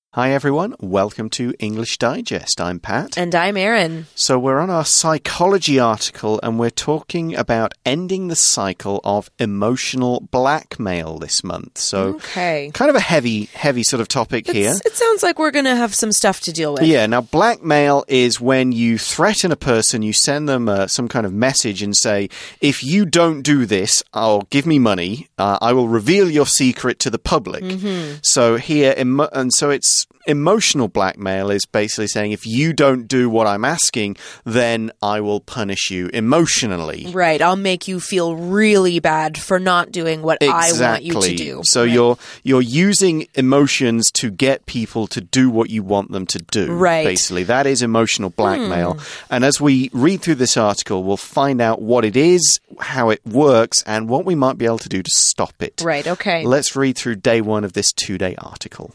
Hi everyone, welcome to English Digest. I'm Pat. And I'm Erin. So we're on our psychology article and we're talking about ending the cycle of emotional blackmail this month. So kind of a heavy sort of topic here. It sounds like we're going to have some stuff to deal with. Yeah, now blackmail is when you threaten a person, you send them some kind of message and say, if you don't do this, I'll give me money, I will reveal your secret to the public. So here, and so it's emotional blackmail is basically saying if you don't do what I'm asking, then I will punish you emotionally. Right. I'll make you feel really bad for not doing what I want you to do. So you're using emotions to get people to do what you want them to do. Right. Basically, that is emotional blackmail. And as we read through this article, we'll find out what it is, how it works, and what we might be able to do to stop it. Right. Okay. Let's read through day one of this 2-day article.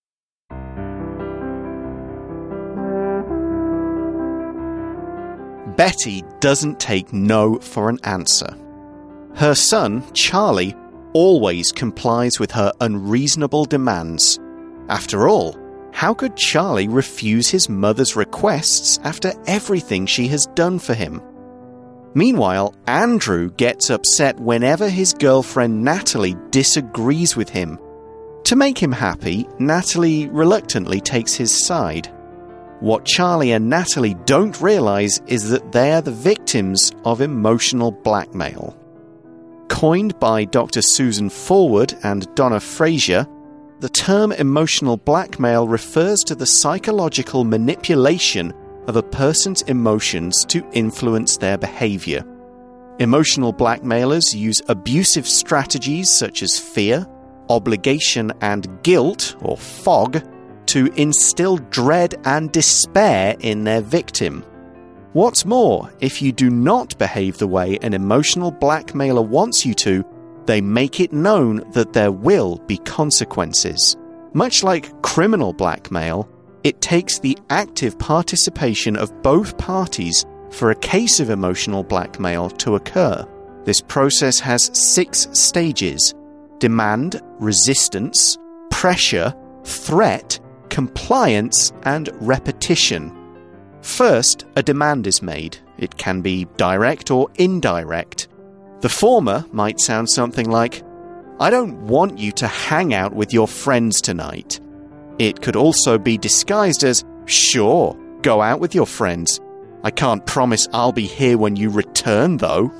Betty doesn't take no for an answer. Her son, Charlie, always complies with her unreasonable demands. After all, how could Charlie refuse his mother's requests after everything she has done for him? Meanwhile, Andrew gets upset whenever his girlfriend Natalie disagrees with him. To make him happy, Natalie reluctantly takes his side. What Charlie and Natalie don't realize is that they are the victims of emotional blackmail. Coined by Dr. Susan Forward and Donna Frazier, the term emotional blackmail refers to the psychological manipulation of a person's emotions to influence their behavior. Emotional blackmailers use abusive strategies such as fear, obligation, and guilt, or FOG, to instill dread and despair in their victim. What's more, if you do not behave the way an emotional blackmailer wants you to, they make it known that there will be consequences. Much like criminal blackmail, it takes the active participation of both parties for a case of emotional blackmail to occur. This process has 6 stages: demand, resistance, pressure, threat, compliance, and repetition. First, a demand is made. It can be direct or indirect. The former might sound something like, I don't want you to hang out with your friends tonight. It could also be disguised as, sure, go out with your friends. I can't promise I'll be here when you return, though.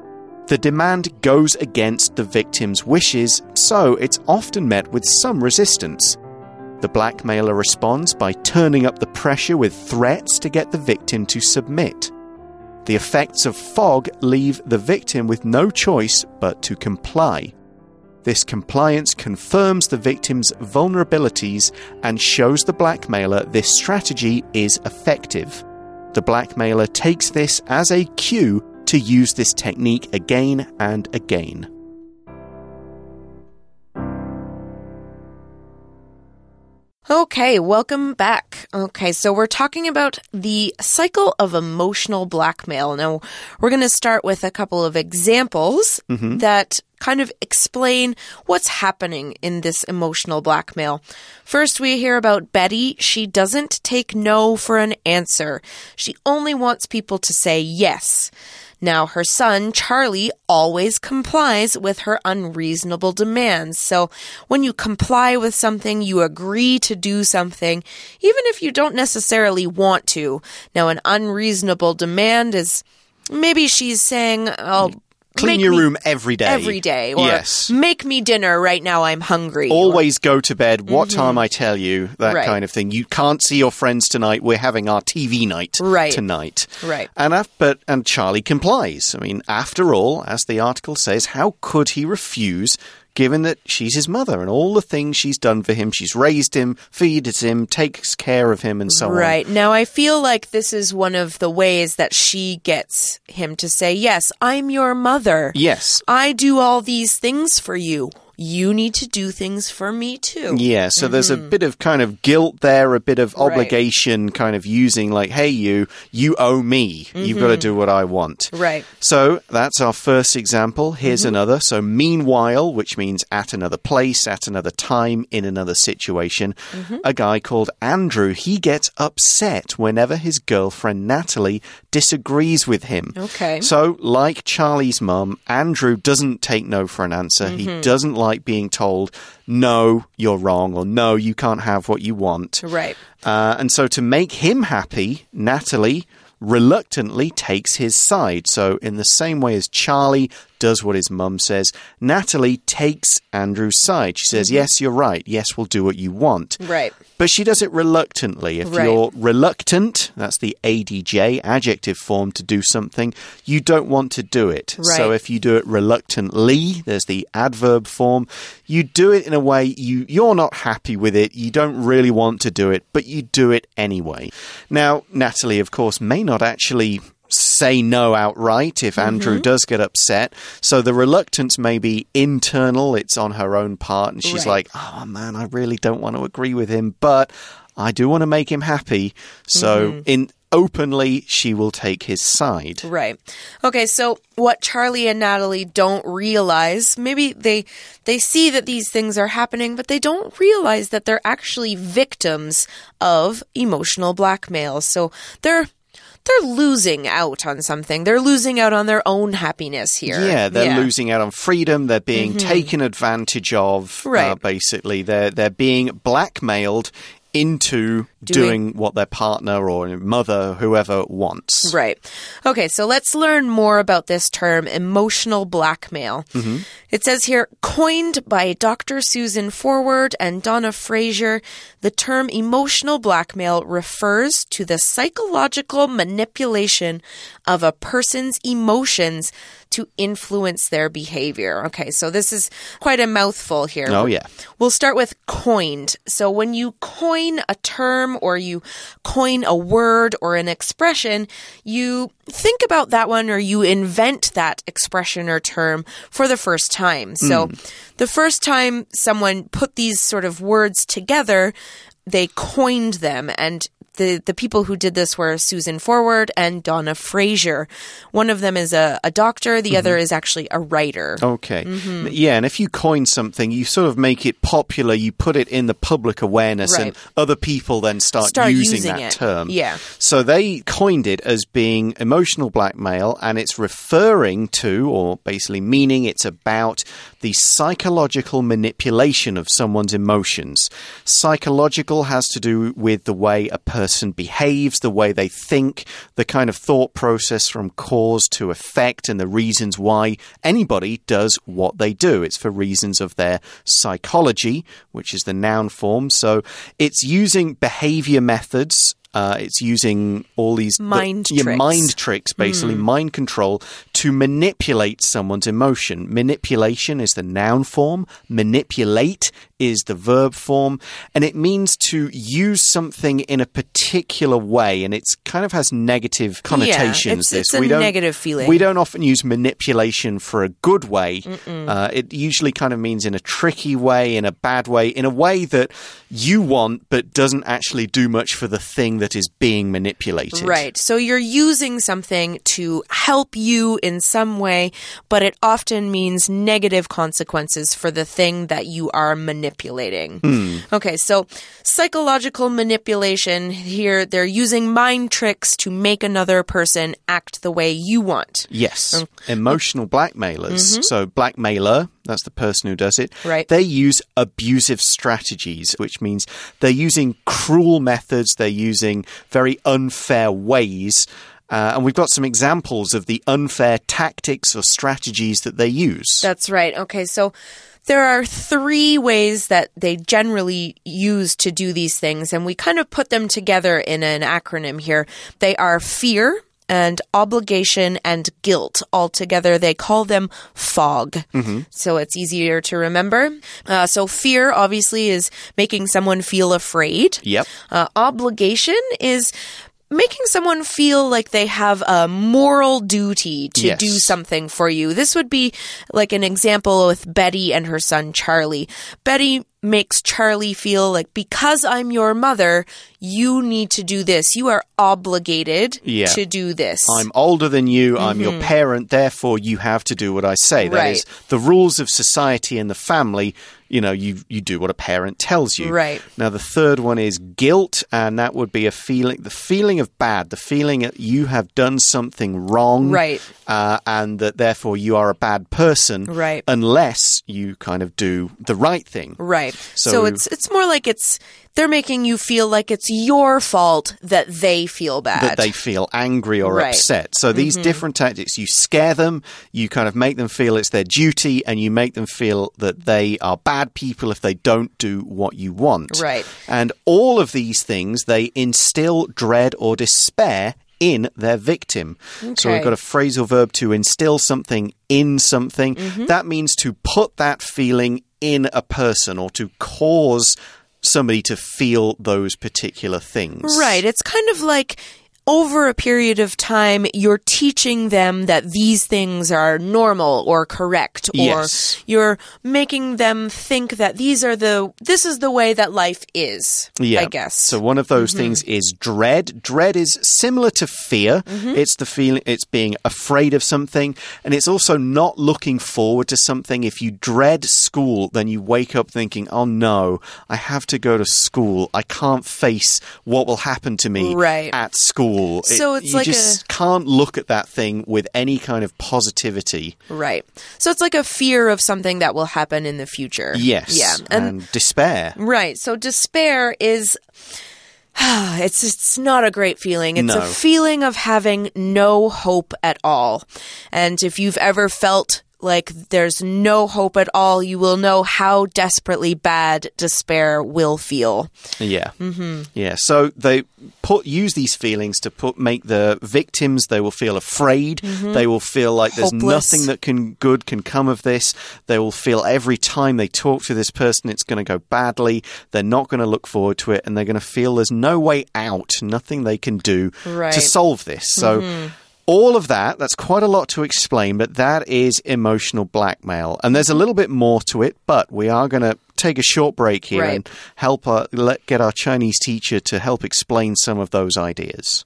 The demand goes against the victim's wishes, so it's often met with some resistance. The blackmailer responds by turning up the pressure with threats to get the victim to submit. The effects of FOG leave the victim with no choice but to comply. This compliance confirms the victim's vulnerabilities and shows the blackmailer this strategy is effective. The blackmailer takes this as a cue to use this technique again and again. Okay, welcome back. Okay, so we're talking about the cycle of emotional blackmail. Now, we're going to start with a couple of examples that kind of explain what's happening in this emotional blackmail. First, we hear about Betty. She doesn't take no for an answer. She only wants people to say yes. Now, her son, Charlie, always complies with her unreasonable demands. So when you comply with something, you agree to do something, even if you don't necessarily want to. Now, an unreasonable demand is maybe she's saying, oh, clean your room every day. Every day. Or yes. Make me dinner right now, I'm hungry. Always go to bed what time I tell you, that Right. kind of thing. You can't see your friends tonight. We're having our TV night tonight. Right. And Charlie complies. I mean, after all, as the article says, how could he refuse, given that she's his mother and all the things she's done for him? She's raised him, feeds him, takes care of him, and so on. Right. Now, I feel like this is one of the ways that she gets him to say, yes, I'm your mother. Yes. I do all these things for you. you need to do things for me too. Yeah, so there's a bit of kind of guilt there, a bit of obligation kind of using like, hey, you owe me. You've got to do what I want. Right. So that's our first example. Here's another. So meanwhile, which means at another place, at another time, in another situation, a guy called Andrew, he gets upset whenever his girlfriend Natalie disagrees with him. Okay. So like Charlie's mum, Andrew doesn't take no for an answer. He doesn't like being told, no, you're wrong, or no, you can't have what you want. Right. And so to make him happy, Natalie reluctantly takes his side. So in the same way as Charlie does what his mum says, Natalie takes Andrew's side. She says, yes, you're right. Yes, we'll do what you want. Right. But she does it reluctantly. If you're reluctant, that's the ADJ, adjective form, to do something, you don't want to do it. Right. So if you do it reluctantly, there's the adverb form. You do it in a way you're not happy with it. You don't really want to do it, but you do it anyway. Now, Natalie, of course, may not actually say no outright if Andrew does get upset. So the reluctance may be internal. It's on her own part. And she's like, oh, man, I really don't want to agree with him, but I do want to make him happy. So openly, she will take his side. Right. Okay, so what Charlie and Natalie don't realize, maybe they see that these things are happening, but they don't realize that they're actually victims of emotional blackmail. So they're losing out on something. They're losing out on their own happiness here. Yeah, they're losing out on freedom. They're being taken advantage of. Right. Basically, they're being blackmailed into doing what their partner or mother, whoever, wants. Right. Okay, so let's learn more about this term, emotional blackmail. It says here, coined by Dr. Susan Forward and Donna Fraser, the term emotional blackmail refers to the psychological manipulation of a person's emotions to influence their behavior. Okay, so this is quite a mouthful here. Oh, yeah. We'll start with coined. So when you coin a term or you coin a word or an expression, you think about that one or you invent that expression or term for the first time. So the first time someone put these sort of words together, they coined them, and the people who did this were Susan Forward and Donna Fraser. One of them is a doctor. The other is actually a writer. Okay. Yeah, and if you coin something, you sort of make it popular. You put it in the public awareness, and other people then start using that term. Yeah. So they coined it as being emotional blackmail, and it's referring to, or basically meaning it's about, the psychological manipulation of someone's emotions. Psychological has to do with the way a person behaves, the way they think, the kind of thought process from cause to effect, and the reasons why anybody does what they do. It's for reasons of their psychology, which is the noun form. So it's using behavior methods. It's using all these mind tricks, basically mind control, to manipulate someone's emotion. Manipulation is the noun form. Manipulate is the verb form, and it means to use something in a particular way, and it's kind of has negative connotations. It's a negative feeling. We don't often use manipulation for a good way. It usually kind of means in a tricky way, in a bad way, in a way that you want but doesn't actually do much for the thing that is being manipulated. Right. So you're using something to help you in some way, but it often means negative consequences for the thing that you are manipulating. Okay, so psychological manipulation here, they're using mind tricks to make another person act the way you want. Yes. Emotional blackmailers. So blackmailer, that's the person who does it. Right. They use abusive strategies, which means they're using cruel methods, they're using very unfair ways. And we've got some examples of the unfair tactics or strategies that they use. That's right. Okay, so there are 3 ways that they generally use to do these things, and we kind of put them together in an acronym here. They are fear and obligation and guilt. Altogether, they call them FOG. So it's easier to remember. So fear, obviously, is making someone feel afraid. Yep. Obligation is making someone feel like they have a moral duty to Yes. do something for you. This would be like an example with Betty and her son Charlie. Betty makes Charlie feel like, because I'm your mother, you need to do this. You are obligated to do this. I'm older than you. I'm your parent. Therefore, you have to do what I say. That is the rules of society and the family. You know, you do what a parent tells you. Right. Now, the third one is guilt, and that would be the feeling of bad, the feeling that you have done something wrong. Right. And that therefore you are a bad person. Right. Unless you kind of do the right thing. Right. So it's more like they're making you feel like it's your fault that they feel bad. That they feel angry or upset. So these different tactics, you scare them, you kind of make them feel it's their duty, and you make them feel that they are bad people if they don't do what you want. Right. And all of these things, they instill dread or despair in their victim. Okay. So we've got a phrasal verb to instill something in something. That means to put that feeling in a person or to cause somebody to feel those particular things. Right. It's kind of like over a period of time, you're teaching them that these things are normal or correct, or you're making them think that this is the way that life is, I guess. So one of those things is dread. Dread is similar to fear. It's the feeling, it's being afraid of something, and it's also not looking forward to something. If you dread school, then you wake up thinking, oh no, I have to go to school. I can't face what will happen to me at school. So it's you just can't look at that thing with any kind of positivity. Right. So it's like a fear of something that will happen in the future. Yes. Yeah. And despair. Right. So despair is... It's not a great feeling. It's a feeling of having no hope at all. And if you've ever felt like there's no hope at all, you will know how desperately bad despair will feel. Yeah. Yeah. So they use these feelings to make the victims, they will feel afraid. They will feel like there's nothing that good can come of this. They will feel every time they talk to this person, it's going to go badly. They're not going to look forward to it, and they're going to feel there's no way out, nothing they can do to solve this. So all of that's quite a lot to explain, but that is emotional blackmail. And there's a little bit more to it, but we are going to take a short break here and help get our Chinese teacher to help explain some of those ideas.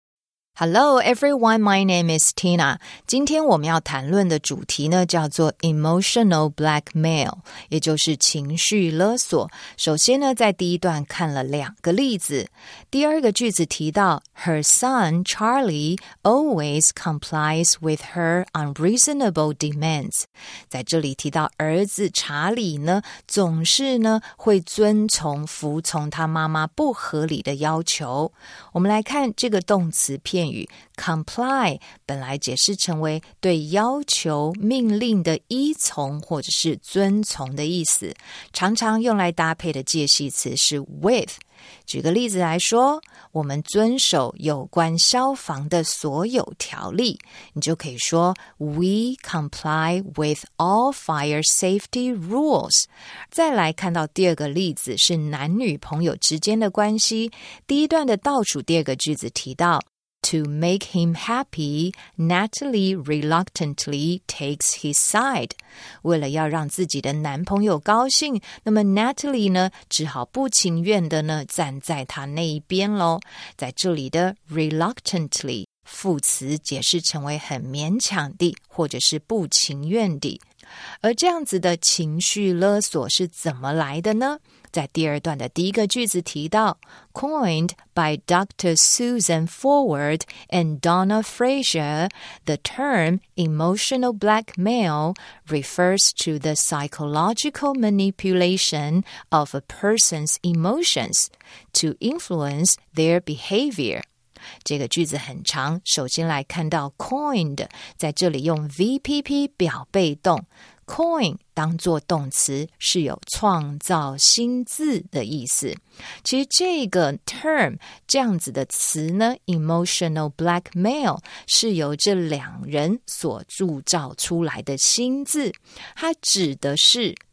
Hello everyone, my name is Tina. 今天我们要谈论的主题呢，叫做 emotional blackmail， 也就是情绪勒索。首先呢，在第一段看了2个例子。第二个句子提到 Her son Charlie always complies with her unreasonable demands。 在这里提到儿子查理呢，总是呢会服从他妈妈不合理的要求。我们来看这个动词片语 comply 本来解释成为对要求命令的依从或者是遵从的意思，常常用来搭配的介系词是 with。 举个例子来说，我们遵守有关消防的所有条例，你就可以说 We comply with all fire safety rules。 再来看到第二个例子是男女朋友之间的关系，第一段的倒数第二个句子提到To make him happy, Natalie reluctantly takes his side. 为了要让自己的男朋友高兴，那么 Natalie 呢，只好不情愿的呢，站在他那一边咯。在这里的 reluctantly 副词解释成为很勉强地，或者是不情愿地。而这样子的情绪勒索是怎么来的呢？在第二段的第一个句子提到 Coined by Dr. Susan Forward and Donna Frazier, the term emotional blackmail refers to the psychological manipulation of a person's emotions to influence their behavior.这个句子很长，首先来看到 coined， 在这里用 VPP 表被动， coin 当作动词是有创造新字的意思。其实这个 term 这样子的词呢， emotional blackmail 是由这2人所铸造出来的新字，它指的是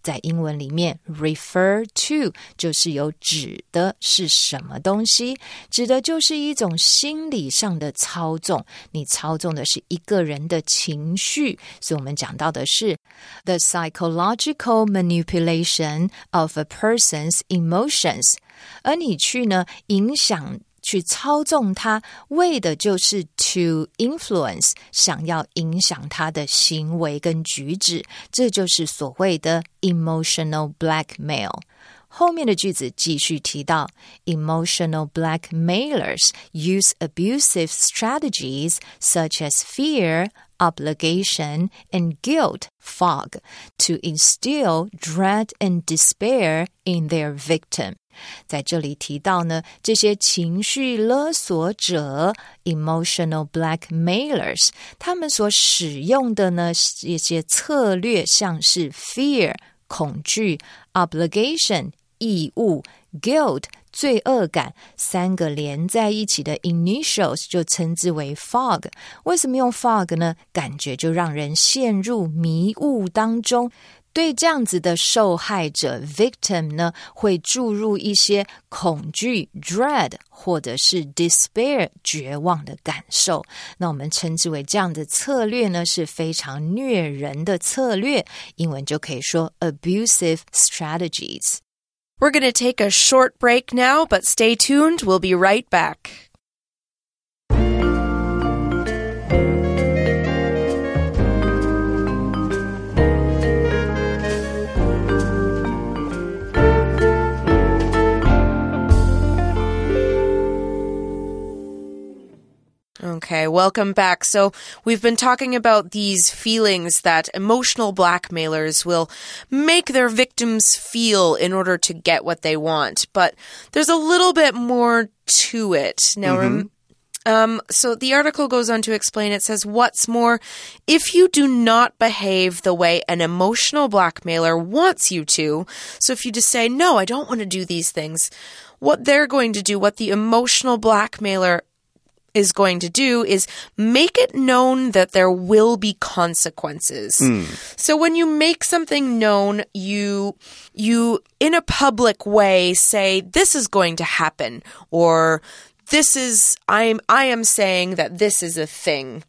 在英文里面 refer to 就是有指的是什么东西，指的就是一种心理上的操纵，你操纵的是一个人的情绪，所以我们讲到的是 the psychological manipulation of a person's emotions， 而你去呢影响去操纵他，为的就是 to influence， 想要影响他的行为跟举止，这就是所谓的 emotional blackmail。后面的句子继续提到 emotional blackmailers use abusive strategies such as fear, obligation, and guilt fog to instill dread and despair in their victim。在这里提到呢，这些情绪勒索者 emotional blackmailers， 他们所使用的呢一些策略，像是 fear 恐惧， obligation 义务， guilt 罪恶感，三个连在一起的 initials 就称之为 fog。 为什么用 fog 呢？感觉就让人陷入迷雾当中，对这样子的受害者 victim 呢，会注入一些恐惧 dread 或者是 despair 绝望的感受。那我们称之为这样的策略呢，是非常虐人的策略，英文就可以说 abusive strategies。 We're going to take a short break now, but stay tuned. We'll be right back. Okay, welcome back. So we've been talking about these feelings that emotional blackmailers will make their victims feel in order to get what they want. But there's a little bit more to it. Now, so the article goes on to explain, it says, what's more, if you do not behave the way an emotional blackmailer wants you to, so if you just say, no, I don't want to do these things, what they're going to do, what the emotional blackmailer is going to do is make it known that there will be consequences. So when you make something known, you in a public way say, this is going to happen, or this is, I am saying that this is a thing.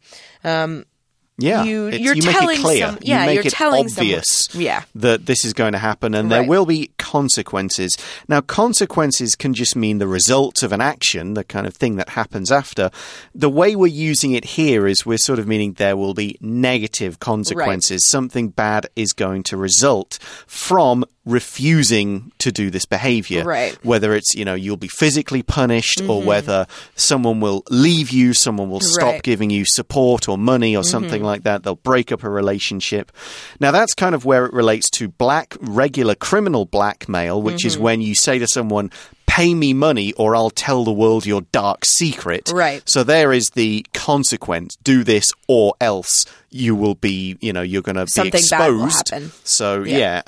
Yeah, you're you telling make it clear. You make it obvious that this is going to happen, and there will be consequences. Now, consequences can just mean the result of an action, the kind of thing that happens after. The way we're using it here is we're sort of meaning there will be negative consequences. Something bad is going to result from refusing to do this behavior. Whether it's, you'll be physically punished, or whether someone will leave you, someone will stop giving you support or money or something like that. They'll break up a relationship. Now, that's kind of where it relates to regular criminal blackmail, which is when you say to someone, pay me money or I'll tell the world your dark secret. So there is the consequence. Do this or else you will be, you're going to be exposed. Something bad will happen. So,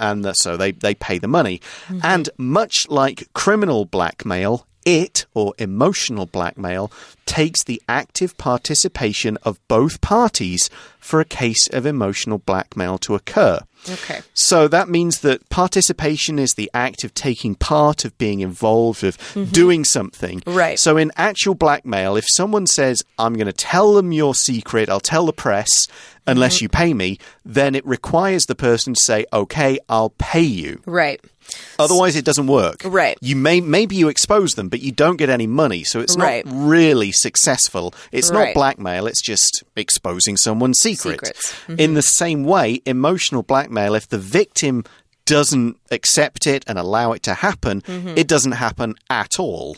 so they pay the money. And much like criminal blackmail, it, or emotional blackmail, takes the active participation of both parties for a case of emotional blackmail to occur. Okay. So that means that participation is the act of taking part, of being involved, of doing something. So in actual blackmail, if someone says, I'm going to tell them your secret, I'll tell the press, unless you pay me, then it requires the person to say, okay, I'll pay you. Otherwise, it doesn't work. You maybe you expose them, but you don't get any money, so it's not really successful. It's not blackmail, it's just exposing someone's secrets. In the same way, emotional blackmail, if the victim doesn't accept it and allow it to happen, it doesn't happen at all.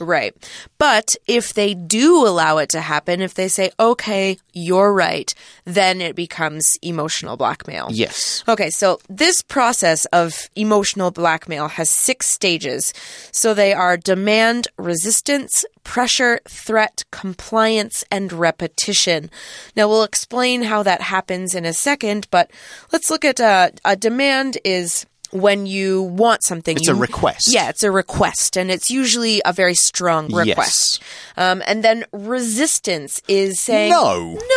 But if they do allow it to happen, if they say, okay, you're right, then it becomes emotional blackmail. Yes. Okay, so this process of emotional blackmail has 6 stages. So they are demand, resistance, pressure, threat, compliance, and repetition. Now, we'll explain how that happens in a second, but let's look at a demand is when you want something. It's a request. Yeah, it's a request, and it's usually a very strong request. And then resistance is saying, No.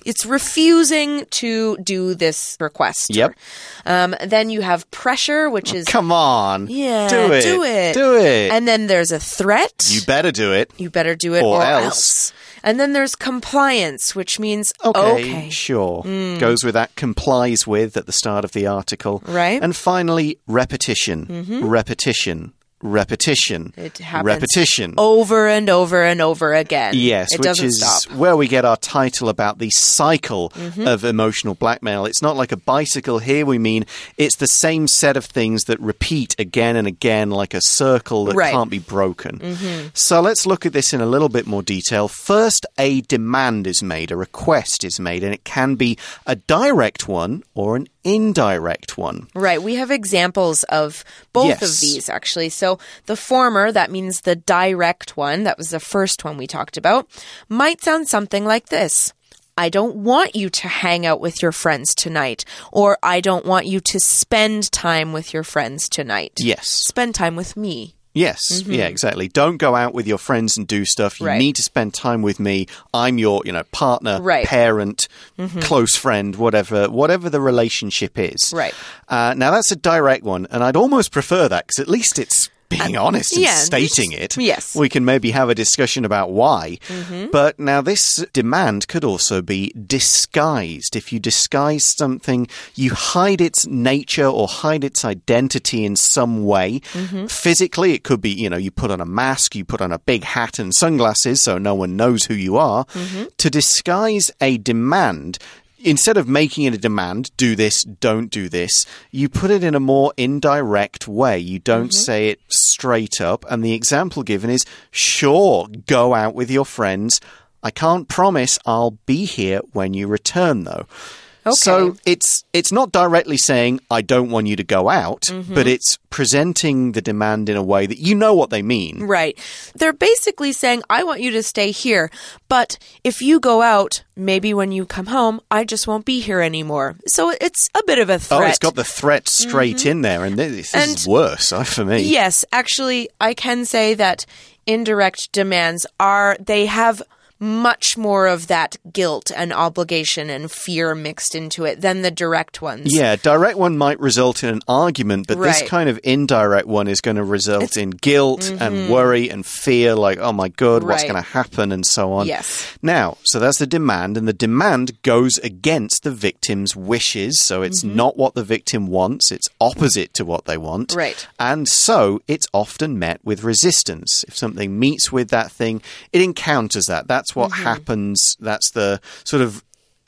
It's refusing to do this request. Yep. Then you have pressure, which is... Come on. Yeah, Do it. do it. Do it. And then there's a threat. You better do it. You better do it or else. And then there's compliance, which means okay. Sure. Goes with that complies with at the start of the article. Right. And finally, repetition. Repetition. Repetition. It happens repetition. over and over and over again. Yes, it which doesn't is stop. where we get our title about the cycle of emotional blackmail. It's not like a bicycle here. We mean it's the same set of things that repeat again and again like a circle that can't be broken. So let's look at this in a little bit more detail. First, a demand is made, a request is made, and it can be a direct one or an indirect one. Right. We have examples of both of these, actually. So the former, that means the direct one, that was the first one we talked about, might sound something like this. I don't want you to hang out with your friends tonight. Or I don't want you to spend time with your friends tonight. Yes. Spend time with me. Yes, yeah, exactly. Don't go out with your friends and do stuff. You need to spend time with me. I'm your, partner, parent, close friend, whatever the relationship is. Right. Now, that's a direct one, and I'd almost prefer that because at least it's being honest and stating it. Yes. We can maybe have a discussion about why. But now this demand could also be disguised. If you disguise something, you hide its nature or hide its identity in some way. Physically, it could be, you put on a mask, you put on a big hat and sunglasses so no one knows who you are. To disguise a demand, instead of making it a demand, do this, don't do this, you put it in a more indirect way. You don't say it straight up. And the example given is, sure, go out with your friends. I can't promise I'll be here when you return, though. Okay. So it's not directly saying, I don't want you to go out, but it's presenting the demand in a way that you know what they mean. Right. They're basically saying, I want you to stay here, but if you go out, maybe when you come home, I just won't be here anymore. So it's a bit of a threat. Oh, it's got the threat straight in there, and this is worse for me. Yes, actually, I can say that indirect demands they have much more of that guilt and obligation and fear mixed into it than the direct ones. Yeah, direct one might result in an argument, but this kind of indirect one is going to result in guilt and worry and fear, like, oh my God, what's going to happen, and so on. Yes. Now, so that's the demand, and the demand goes against the victim's wishes, so it's not what the victim wants, it's opposite to what they want. Right. And so it's often met with resistance. If something meets with that thing, it encounters that. That's what happens. That's the sort of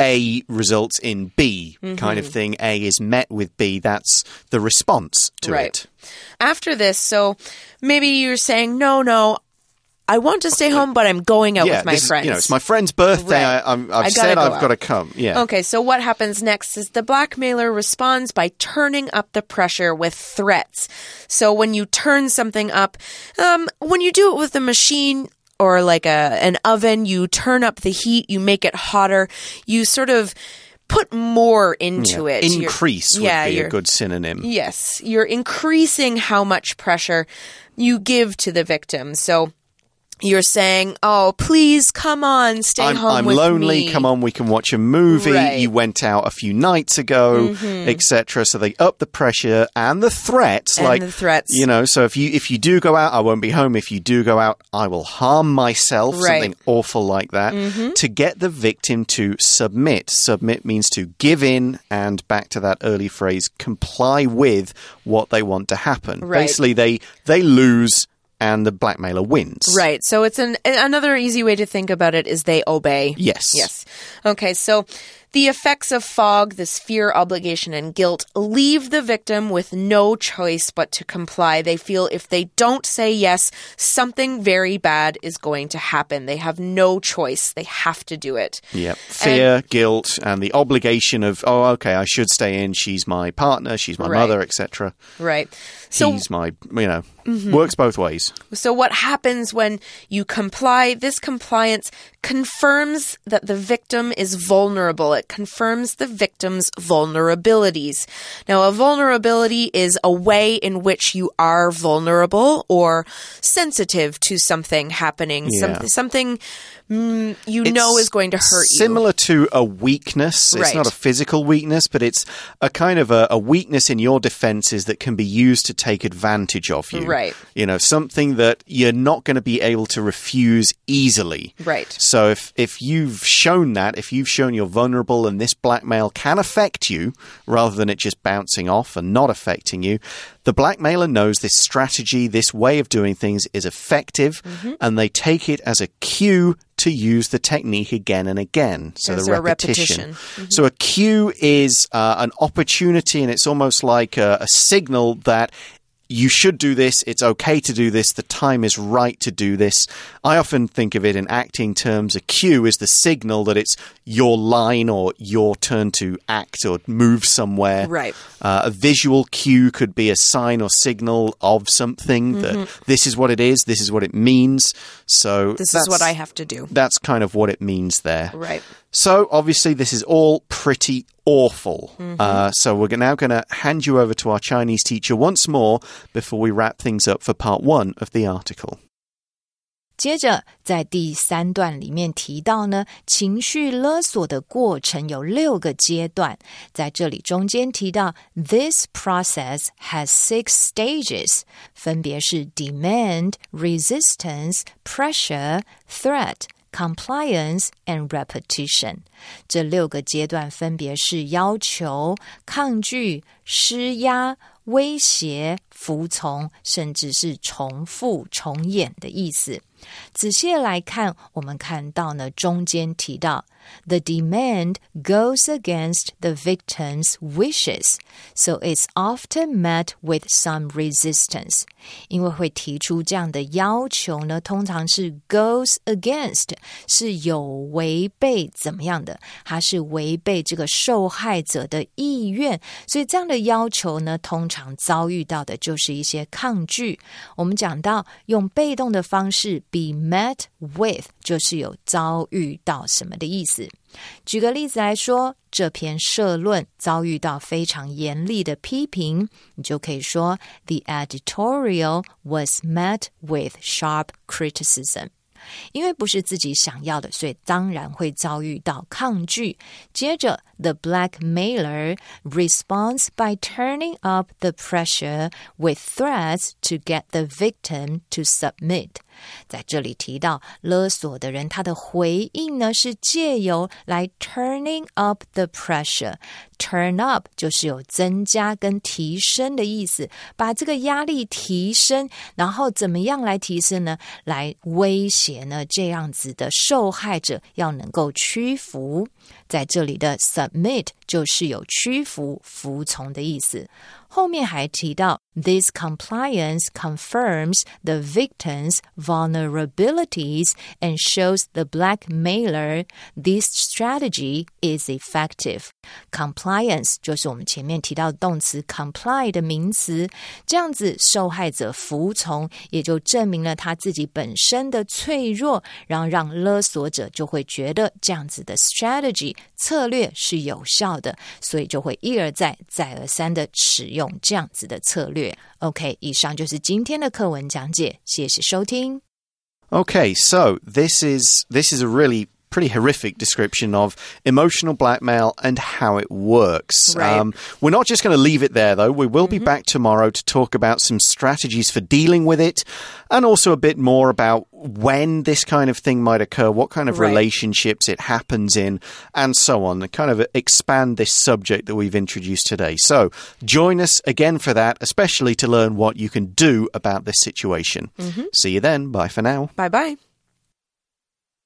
A results in B kind of thing. A is met with B. That's the response to it. After this, so maybe you're saying, no, I want to stay home, but I'm going out with my friends. It's my friend's birthday. I've said I've got to come. Yeah. Okay, so what happens next is the blackmailer responds by turning up the pressure with threats. So when you turn something up, when you do it with a machine or like an oven, you turn up the heat, you make it hotter, you sort of put more into it. Increase would be a good synonym. Yes, you're increasing how much pressure you give to the victim. So you're saying, oh, please, come on, stay home with me. I'm lonely, come on, we can watch a movie. Right. You went out a few nights ago, etc. So they up the pressure and the threats. So if you do go out, I won't be home. If you do go out, I will harm myself, something awful like that, to get the victim to submit. Submit means to give in, and back to that early phrase, comply with what they want to happen. Right. Basically, they lose and the blackmailer wins. Right. So it's another easy way to think about it is they obey. Yes. Yes. Okay, so the effects of fog, this fear, obligation, and guilt, leave the victim with no choice but to comply. They feel if they don't say yes, something very bad is going to happen. They have no choice. They have to do it. Yep. Fear, guilt, and the obligation of, oh, okay, I should stay in. She's my partner. She's my mother, etc. Right. So he's my, Works both ways. So what happens when you comply? This compliance confirms that the victim is vulnerable. It confirms the victim's vulnerabilities. Now, a vulnerability is a way in which you are vulnerable or sensitive to something happening, something know is going to hurt you. Similar to a weakness. It's not a physical weakness, but it's a kind of a weakness in your defenses that can be used to take advantage of you. Right. You know, something that you're not going to be able to refuse easily. Right. So if you've shown that, if you've shown you're vulnerable and this blackmail can affect you rather than it just bouncing off and not affecting you, the blackmailer knows this strategy, this way of doing things is effective, and they take it as a cue to use the technique again and again. So the repetition. So a cue is an opportunity, and it's almost like a signal that you should do this, it's okay to do this, the time is right to do this. I often think of it in acting terms. A cue is the signal that it's your line or your turn to act or move somewhere. Right. A visual cue could be a sign or signal of something that this is what it is, this is what it means. So this is what I have to do. That's kind of what it means there. Right. So, obviously, this is all pretty awful. So we're now going to hand you over to our Chinese teacher once more before we wrap things up for part 1 of the article. 接着在第3段里面提到呢，情绪勒索的过程有6个阶段，在这里中间提到 This process has 6 stages， 分别是 demand, resistance, pressure, threat,Compliance and repetition 这6个阶段分别是要求、抗拒、施压、威胁、服从，甚至是重复、重演的意思。仔细来看，我们看到呢，中间提到 The demand goes against the victim's wishes, so it's often met with some resistance. 因为会提出这样的要求呢，通常是 goes against， 是有违背怎么样的，它是违背这个受害者的意愿，所以这样的要求呢，通常遭遇到的就是一些抗拒。我们讲到用被动的方式 be met with， 就是有遭遇到什么的意思。举个例子来说，这篇社论遭遇到非常严厉的批评，你就可以说 The editorial was met with sharp criticism。因为不是自己想要的，所以当然会遭遇到抗拒。接着 The blackmailer responds by turning up the pressure with threats to get the victim to submit。在这里提到勒索的人，他的回应呢是借由来 turning up the pressure。 turn up 就是有增加跟提升的意思，把这个压力提升，然后怎么样来提升呢？来威胁呢这样子的受害者要能够屈服。在这里的 submit 就是有屈服、服从的意思。后面还提到 This compliance confirms the victim's vulnerabilities and shows the blackmailer this strategy is effective. Compliance 就是我们前面提到的动词 comply 的名词，这样子受害者服从，也就证明了他自己本身的脆弱，然后让勒索者就会觉得这样子的 strategy 策略是有效的，所以就会一而再再而三的使用这样子的策略。OK， 以上就是今天的课文讲解，谢谢收听。 Okay, so this is a really pretty horrific description of emotional blackmail and how it works. Right. We're not just going to leave it there, though. We will be back tomorrow to talk about some strategies for dealing with it and also a bit more about when this kind of thing might occur, what kind of relationships it happens in, and so on, and kind of expand this subject that we've introduced today. So join us again for that, especially to learn what you can do about this situation. See you then. Bye for now. Bye-bye.